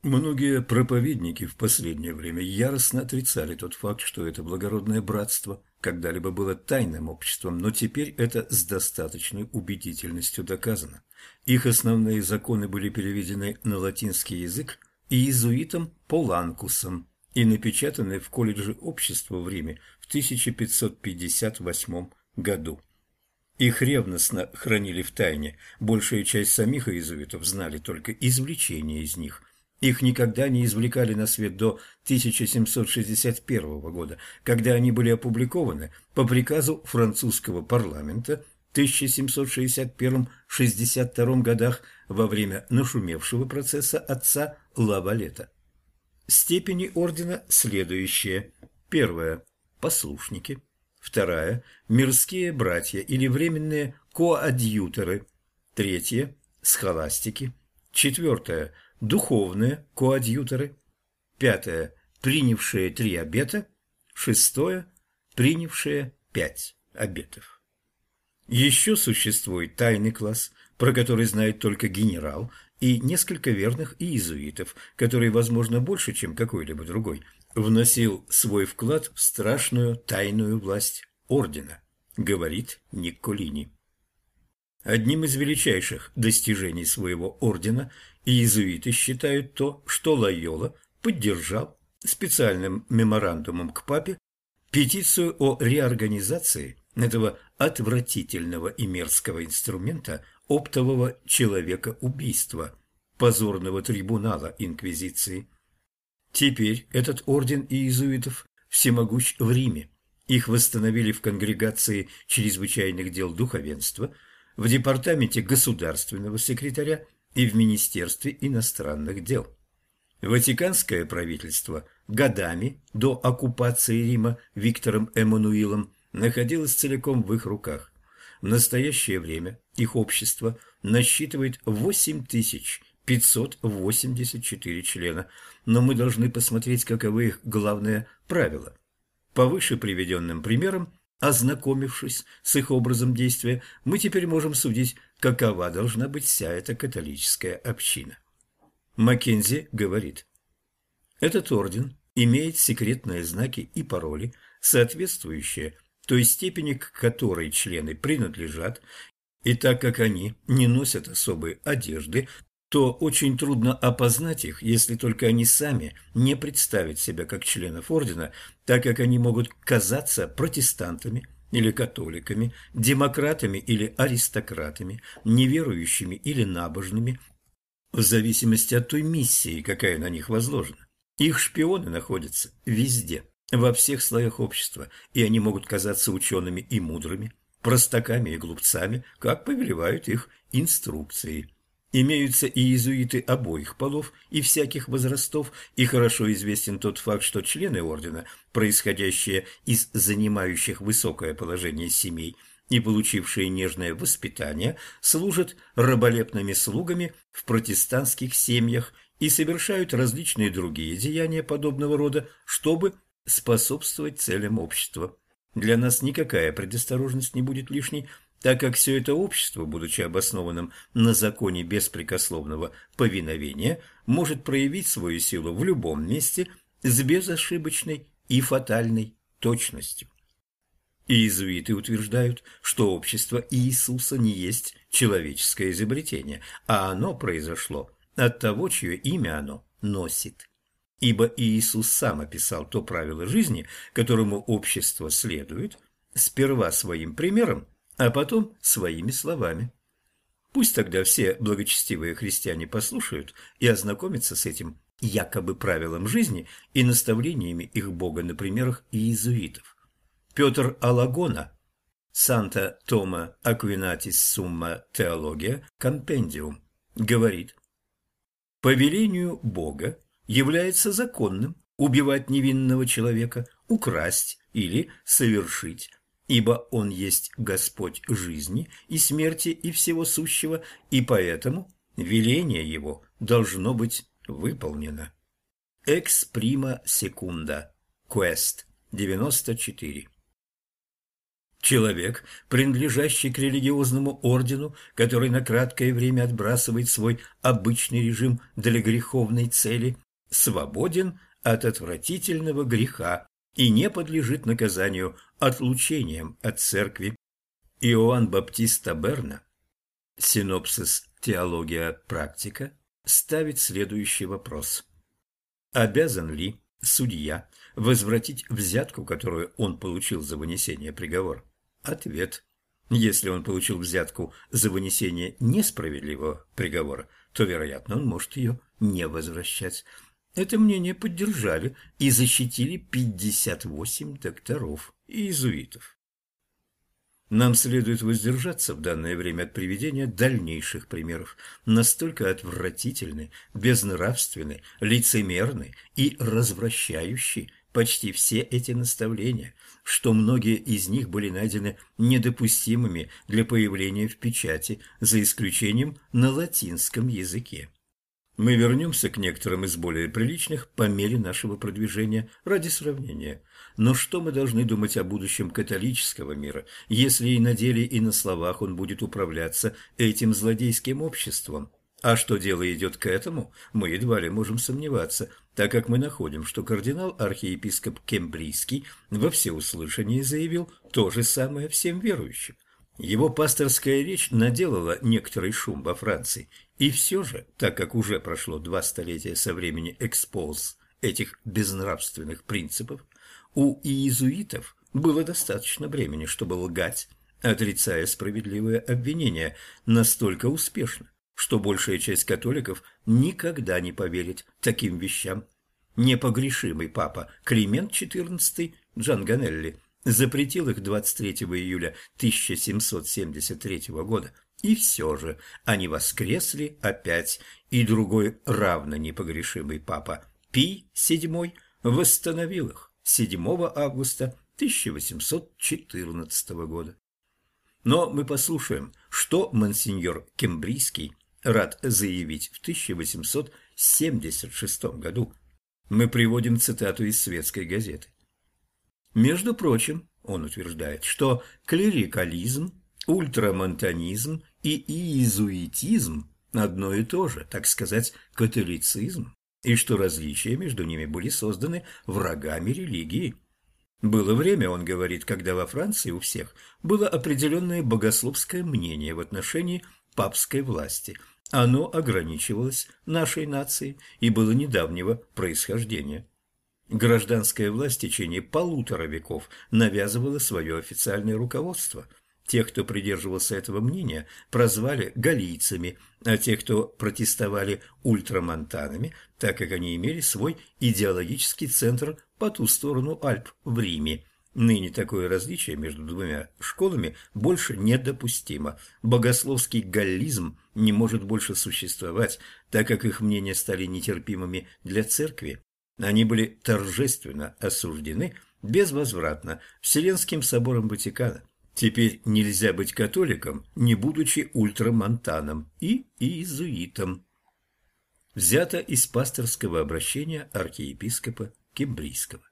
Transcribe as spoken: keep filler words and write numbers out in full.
Многие проповедники в последнее время яростно отрицали тот факт, что это благородное братство когда-либо было тайным обществом, но теперь это с достаточной убедительностью доказано. Их основные законы были переведены на латинский язык иезуитом Поланкусом и напечатаны в колледже общества в Риме в тысяча пятьсот пятьдесят восьмом году. Их ревностно хранили в тайне, большая часть самих иезуитов знали только извлечения из них. Их никогда не извлекали на свет до тысяча семьсот шестьдесят первого года, когда они были опубликованы по приказу французского парламента в тысяча семьсот шестьдесят первом — шестьдесят втором годах во время нашумевшего процесса отца Лавалета. Степени ордена следующие. Первая – послушники. Вторая – мирские братья или временные коадьюторы. Третья – схоластики. Четвертое – духовные коадьюторы. Пятое – принявшие три обета. Шестое – принявшие пять обетов. Еще существует тайный класс, про который знает только генерал, и несколько верных иезуитов, который, возможно, больше, чем какой-либо другой, вносил свой вклад в страшную тайную власть ордена, говорит Никколини. Одним из величайших достижений своего ордена иезуиты считают то, что Лойола поддержал специальным меморандумом к папе петицию о реорганизации этого отвратительного и мерзкого инструмента оптового человекоубийства, позорного трибунала инквизиции. Теперь этот орден иезуитов всемогущ в Риме. Их восстановили в конгрегации чрезвычайных дел духовенства, в департаменте государственного секретаря и в Министерстве иностранных дел. Ватиканское правительство годами до оккупации Рима Виктором Эммануилом находилось целиком в их руках. В настоящее время их общество насчитывает восемь тысяч пятьсот восемьдесят четыре члена, но мы должны посмотреть, каковы их главные правила. По выше приведенным примерам, ознакомившись с их образом действия, мы теперь можем судить, какова должна быть вся эта католическая община. Маккензи говорит: этот орден имеет секретные знаки и пароли, соответствующие той степени, к которой члены принадлежат, и так как они не носят особой одежды, то очень трудно опознать их, если только они сами не представят себя как членов ордена, так как они могут казаться протестантами или католиками, демократами или аристократами, неверующими или набожными, в зависимости от той миссии, какая на них возложена. Их шпионы находятся везде, во всех слоях общества, и они могут казаться учеными и мудрыми, простаками и глупцами, как повелевают их инструкции. Имеются и иезуиты обоих полов и всяких возрастов, и хорошо известен тот факт, что члены ордена, происходящие из занимающих высокое положение семей и получившие нежное воспитание, служат раболепными слугами в протестантских семьях и совершают различные другие деяния подобного рода, чтобы способствовать целям общества. Для нас никакая предосторожность не будет лишней, так как все это общество, будучи обоснованным на законе беспрекословного повиновения, может проявить свою силу в любом месте с безошибочной и фатальной точностью. Иезуиты утверждают, что общество Иисуса не есть человеческое изобретение, а оно произошло от того, чье имя оно носит. Ибо Иисус сам описал то правило жизни, которому общество следует, сперва своим примером, а потом своими словами. Пусть тогда все благочестивые христиане послушают и ознакомятся с этим якобы правилом жизни и наставлениями их Бога на примерах иезуитов. Петр Алагона, Санта Тома Аквинатис Сумма Теология Компендиум, говорит: по велению Бога является законным убивать невинного человека, украсть или совершить, ибо Он есть Господь жизни и смерти и всего сущего, и поэтому веление Его должно быть выполнено. Экс прима секунда. Квест девяносто четыре. Человек, принадлежащий к религиозному ордену, который на краткое время отбрасывает свой обычный режим для греховной цели, свободен от отвратительного греха и не подлежит наказанию отлучением от церкви. Иоанн Баптист Таберна, синопсис «Теология практика», ставит следующий вопрос. Обязан ли судья возвратить взятку, которую он получил за вынесение приговора? Ответ. Если он получил взятку за вынесение несправедливого приговора, то, вероятно, он может ее не возвращать. Это мнение поддержали и защитили пятьдесят восемь докторов и иезуитов. Нам следует воздержаться в данное время от приведения дальнейших примеров, настолько отвратительны, безнравственны, лицемерны и развращающие почти все эти наставления, что многие из них были найдены недопустимыми для появления в печати, за исключением на латинском языке. Мы вернемся к некоторым из более приличных по мере нашего продвижения ради сравнения. Но что мы должны думать о будущем католического мира, если и на деле, и на словах он будет управляться этим злодейским обществом? А что дело идет к этому, мы едва ли можем сомневаться, так как мы находим, что кардинал-архиепископ Кембрийский во всеуслышание заявил то же самое всем верующим. Его пасторская речь наделала некоторый шум во Франции, и все же, так как уже прошло два столетия со времени экспоз этих безнравственных принципов, у иезуитов было достаточно времени, чтобы лгать, отрицая справедливые обвинения, настолько успешно, что большая часть католиков никогда не поверит таким вещам. Непогрешимый папа Климент четырнадцатый Джанганелли запретил их двадцать третьего июля тысяча семьсот семьдесят третьего года, и все же они воскресли опять, и другой равно непогрешимый папа Пий седьмой восстановил их седьмого августа тысяча восемьсот четырнадцатого года. Но мы послушаем, что монсеньор Кембрийский рад заявить в тысяча восемьсот семьдесят шестом году. Мы приводим цитату из светской газеты. Между прочим, он утверждает, что клерикализм, ультрамонтанизм и иезуитизм одно и то же, так сказать, католицизм, и что различия между ними были созданы врагами религии. Было время, он говорит, когда во Франции у всех было определенное богословское мнение в отношении папской власти. Оно ограничивалось нашей нацией и было недавнего происхождения. Гражданская власть в течение полутора веков навязывала свое официальное руководство. Тех, кто придерживался этого мнения, прозвали галлийцами, а тех, кто протестовали, ультрамонтанами, так как они имели свой идеологический центр по ту сторону Альп в Риме. Ныне такое различие между двумя школами больше недопустимо. Богословский галлизм не может больше существовать, так как их мнения стали нетерпимыми для церкви. Они были торжественно осуждены безвозвратно Вселенским собором Ватикана. Теперь нельзя быть католиком, не будучи ультрамонтаном и иезуитом. Взято из пасторского обращения архиепископа Кембрийского.